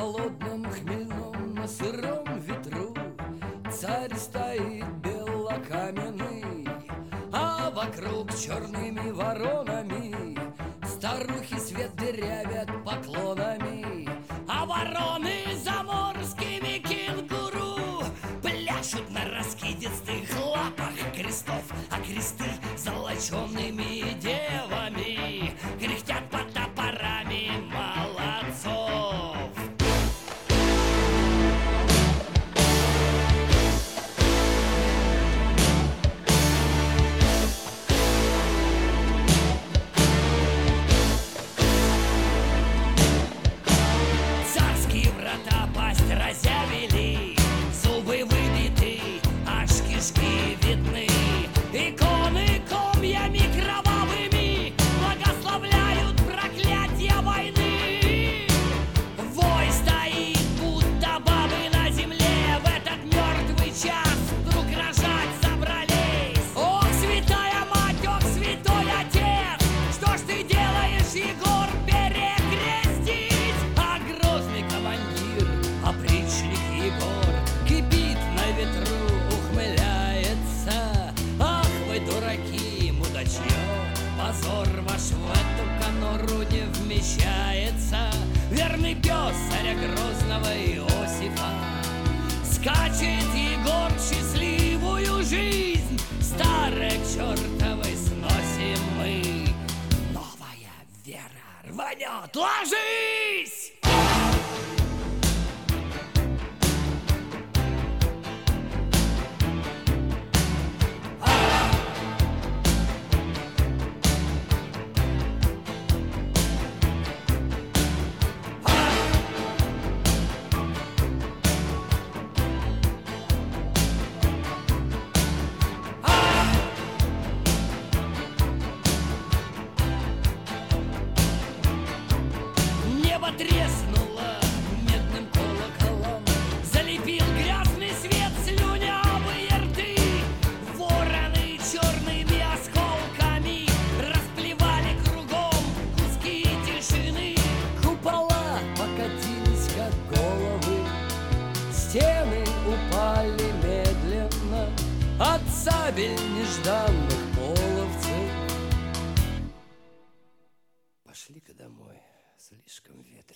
холодном хмельном на сыром ветру царь стоит белокаменный, а вокруг черными воронами старухи свет дырявят поклонами, а вороны заморскими кенгуру пляшут на раскидистых лапах крестов, а кресты золочеными девами кряхтят под топорами молодцов. Царские врата пасть разявили, зубы выбиты, аж кишки видны. Иконы комьями кровавыми благословляют проклятие войны. Вой стоит, будто бабы на земле, в этот мертвый час вдруг рожать собрались. Ох, святая мать, ох, святой отец, что ж ты делаешь, Егор, перекрестить? А грозный командир, опричник Егор, кипит на ветру, ухмыляется. Ах, вы дураки, мудачье, позор ваш в эту конуру не вмещается. Верный пес царя грозного Иосифа, скачет Егор в счастливую жизнь. Старое к чертовой сносим мы, новая вера рванет. Ложись! Небо треснуло медным колоколом, залепил грязный свет слюнявые рты. Вороны черными осколками расплевали кругом куски тишины. Купола покатились, как головы, стены упали медленно от сабель нежданных половцев. Пошли-ка домой, слишком ветрено.